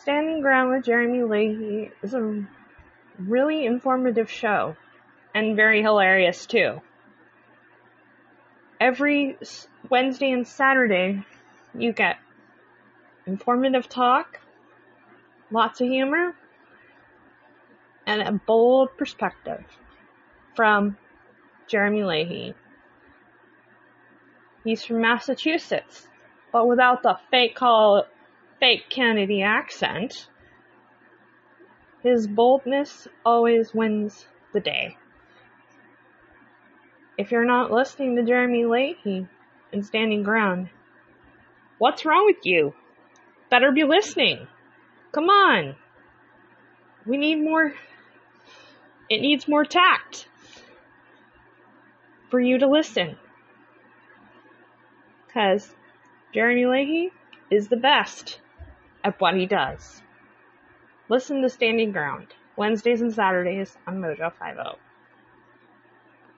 Standing Ground with Jeremy Leahy is a really informative show, and very hilarious too. Every Wednesday and Saturday, you get informative talk, lots of humor, and a bold perspective from Jeremy Leahy. He's from Massachusetts, but without the fake Kennedy accent. His boldness always wins the day. If you're not listening to Jeremy Leahy and Standing Ground, what's wrong with you? Better be listening. Come on. It needs more tact for you to listen. Because Jeremy Leahy is the best at what he does. Listen to Standing Ground, Wednesdays and Saturdays on Mojo 50.